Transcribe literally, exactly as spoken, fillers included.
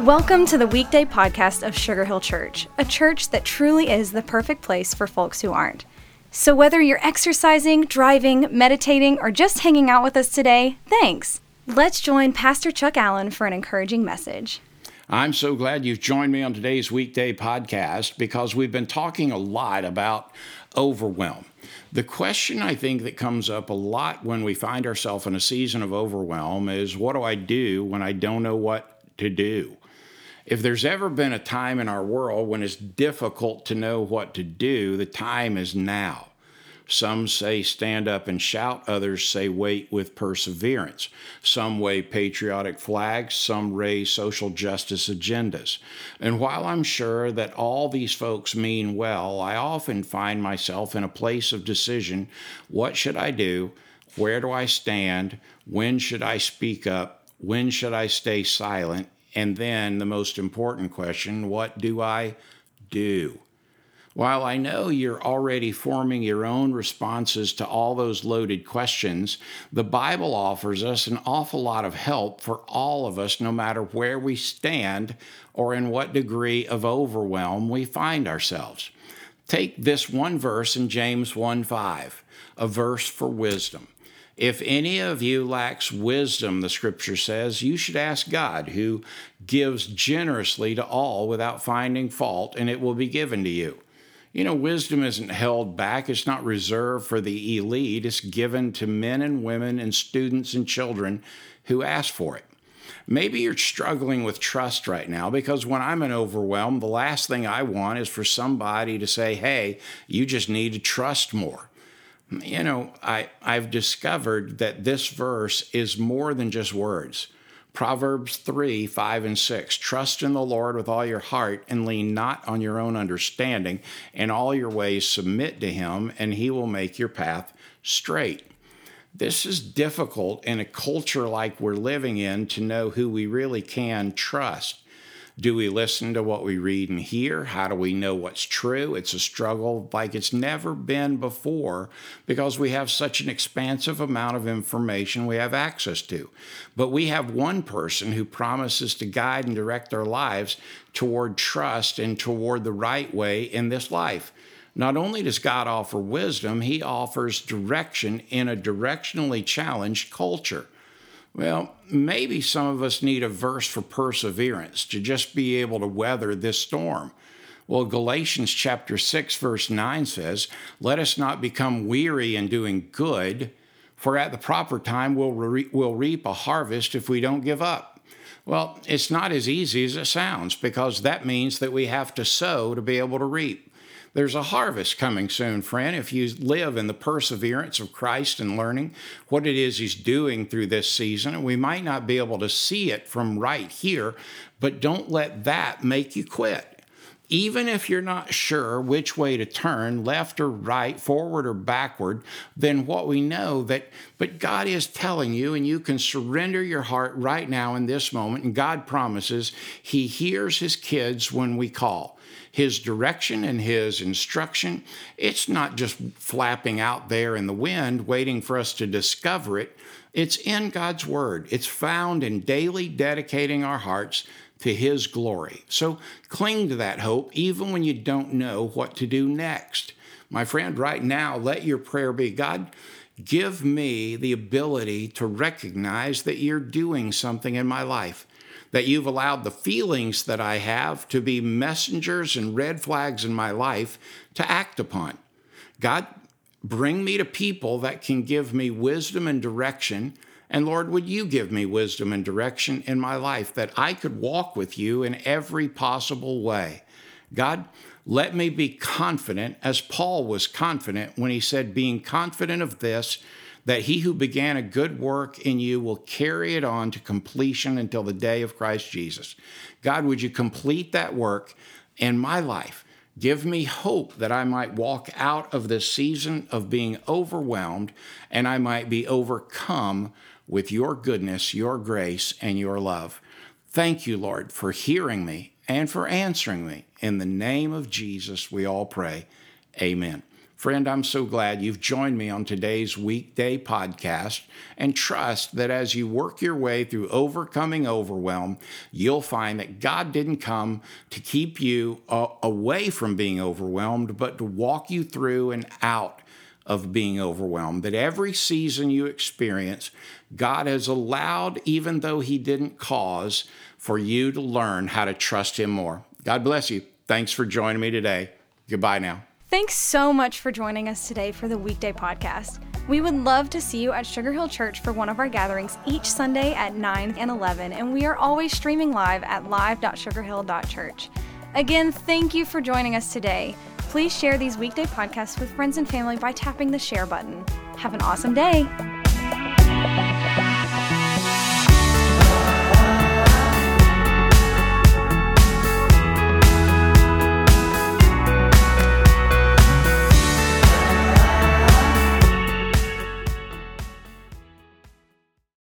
Welcome to the weekday podcast of Sugar Hill Church, a church that truly is the perfect place for folks who aren't. So whether you're exercising, driving, meditating, or just hanging out with us today, thanks. Let's join Pastor Chuck Allen for an encouraging message. I'm so glad you've joined me on today's weekday podcast because we've been talking a lot about overwhelm. The question I think that comes up a lot when we find ourselves in a season of overwhelm is, what do I do when I don't know what to do? If there's ever been a time in our world when it's difficult to know what to do, the time is now. Some say stand up and shout, others say wait with perseverance. Some wave patriotic flags, some raise social justice agendas. And while I'm sure that all these folks mean well, I often find myself in a place of decision. What should I do? Where do I stand? When should I speak up? When should I stay silent? And then the most important question, what do I do? While I know you're already forming your own responses to all those loaded questions, the Bible offers us an awful lot of help for all of us, no matter where we stand or in what degree of overwhelm we find ourselves. Take this one verse in James one five, a verse for wisdom. If any of you lacks wisdom, the scripture says, you should ask God, who gives generously to all without finding fault, and it will be given to you. You know, wisdom isn't held back. It's not reserved for the elite. It's given to men and women and students and children who ask for it. Maybe you're struggling with trust right now, because when I'm in overwhelm, the last thing I want is for somebody to say, hey, you just need to trust more. You know, I, I've discovered that this verse is more than just words. Proverbs three, five, and six, trust in the Lord with all your heart and lean not on your own understanding. In all your ways submit to him, and he will make your path straight. This is difficult in a culture like we're living in to know who we really can trust. Do we listen to what we read and hear? How do we know what's true? It's a struggle like it's never been before because we have such an expansive amount of information we have access to. But we have one person who promises to guide and direct our lives toward trust and toward the right way in this life. Not only does God offer wisdom, he offers direction in a directionally challenged culture. Well, maybe some of us need a verse for perseverance to just be able to weather this storm. Well, Galatians chapter six, verse nine says, let us not become weary in doing good, for at the proper time we'll, re- we'll reap a harvest if we don't give up. Well, it's not as easy as it sounds, because that means that we have to sow to be able to reap. There's a harvest coming soon, friend, if you live in the perseverance of Christ and learning what it is he's doing through this season. And we might not be able to see it from right here, but don't let that make you quit. Even if you're not sure which way to turn, left or right, forward or backward, then what we know that, but God is telling you, and you can surrender your heart right now in this moment, and God promises he hears his kids when we call. His direction and his instruction, it's not just flapping out there in the wind, waiting for us to discover it. It's in God's word. It's found in daily dedicating our hearts to his glory. So cling to that hope, even when you don't know what to do next. My friend, right now, let your prayer be, God, give me the ability to recognize that you're doing something in my life, that you've allowed the feelings that I have to be messengers and red flags in my life to act upon. God, bring me to people that can give me wisdom and direction. And Lord, would you give me wisdom and direction in my life that I could walk with you in every possible way? God, let me be confident, as Paul was confident when he said, being confident of this, that he who began a good work in you will carry it on to completion until the day of Christ Jesus. God, would you complete that work in my life? Give me hope that I might walk out of this season of being overwhelmed and I might be overcome with your goodness, your grace, and your love. Thank you, Lord, for hearing me and for answering me. In the name of Jesus, we all pray. Amen. Friend, I'm so glad you've joined me on today's weekday podcast, and trust that as you work your way through overcoming overwhelm, you'll find that God didn't come to keep you uh, away from being overwhelmed, but to walk you through and out of being overwhelmed. That every season you experience, God has allowed, even though He didn't cause, for you to learn how to trust Him more. God bless you. Thanks for joining me today. Goodbye now. Thanks so much for joining us today for the weekday podcast. We would love to see you at Sugar Hill Church for one of our gatherings each Sunday at nine and eleven, and we are always streaming live at live dot sugar hill dot church. Again, thank you for joining us today. Please share these weekday podcasts with friends and family by tapping the share button. Have an awesome day.